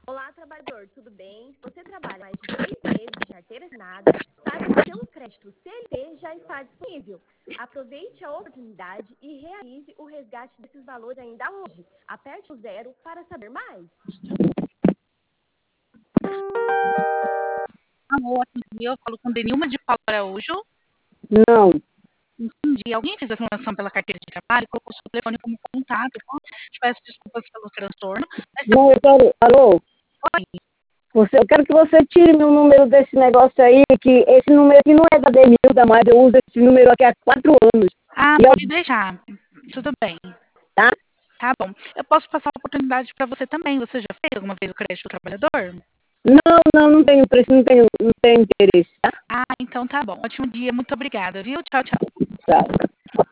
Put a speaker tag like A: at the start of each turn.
A: Olá, trabalhador, tudo bem? Se você trabalha mais de 6 meses de carteira assinada, saiba que seu crédito CLT já está disponível. Aproveite a oportunidade e realize o resgate desses valores ainda hoje. Aperte o zero para saber mais.
B: Alô, atendi, eu falo com Denilma de Paula Araújo.
C: Não,
B: Entendi. Alguém fez a reclamação pela carteira de trabalho, colocou o seu telefone como contato. Então, te peço desculpas pelo transtorno. Mas
C: não, eu quero. Alô? Eu quero que você tire meu número desse negócio aí, que esse número aqui não é da Denilda mais, eu uso esse número aqui há 4 anos.
B: pode deixar. Tudo bem.
C: Tá?
B: Tá bom. Eu posso passar a oportunidade para você também. Você já fez alguma vez o crédito do trabalhador?
C: Não tenho preço, não tenho interesse, tá?
B: Então tá bom. Ótimo dia. Muito obrigada, viu? Tchau, tchau.
C: Tá.